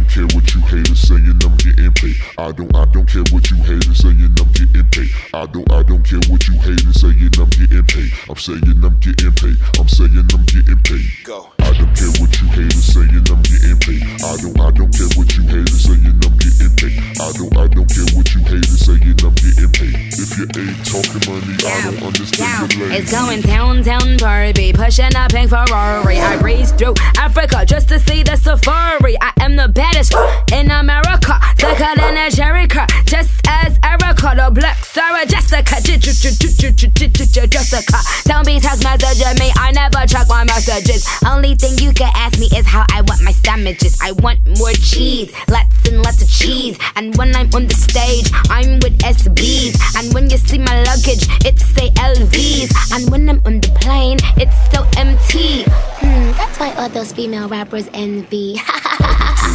care what you haters saying, I'm getting paid. I don't care what you haters saying, I'm getting paid. I don't care what you haters saying, I'm getting paid. I'm saying I'm getting paid. I'm saying I'm getting paid. Go. I don't care what you haters saying, I'm getting paid. I don't care what you haters saying, I'm getting paid. I don't care what you haters saying, I'm getting paid. If you ain't talking money, I don't understand your lane. It's going down, Barbie, pushing a pink Ferrari. I raced through Africa just to see the safari. I am the baddest in America, thicker than a Jericho, just as Erica, the Black Sarah Jessica, Jessica. Don't be text messaging me, I never check my messages. Only thing you can ask me is how I want my sandwiches. I want more cheese, lots and lots of cheese. And when I'm on the stage, I'm with SBs. And when you see my luggage, it's say LVs. And when I'm on the plane, it's still empty. That's why all those female rappers envy.